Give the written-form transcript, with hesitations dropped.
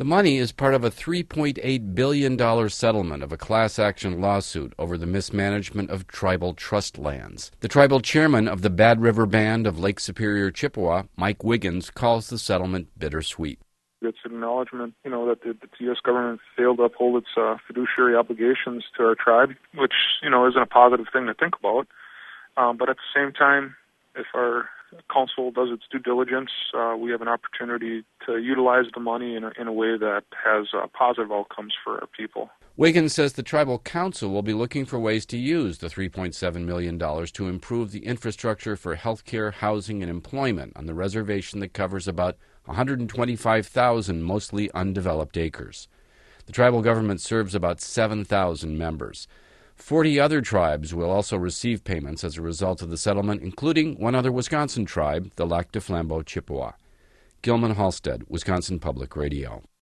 The money is part of a $3.8 billion settlement of a class action lawsuit over the mismanagement of tribal trust lands. The tribal chairman of the Bad River Band of Lake Superior, Chippewa, Mike Wiggins, calls the settlement bittersweet. It's an acknowledgement, that the U.S. government failed to uphold its fiduciary obligations to our tribe, which, isn't a positive thing to think about. But at the same time, if our council does its due diligence, we have an opportunity to utilize the money in a way that has positive outcomes for our people. Wiggins says the tribal council will be looking for ways to use the $3.7 million to improve the infrastructure for health care, housing, and employment on the reservation that covers about 125,000 mostly undeveloped acres. The tribal government serves about 7,000 members. 40 other tribes will also receive payments as a result of the settlement, including one other Wisconsin tribe, the Lac du Flambeau Chippewa. Gilman Halstead, Wisconsin Public Radio.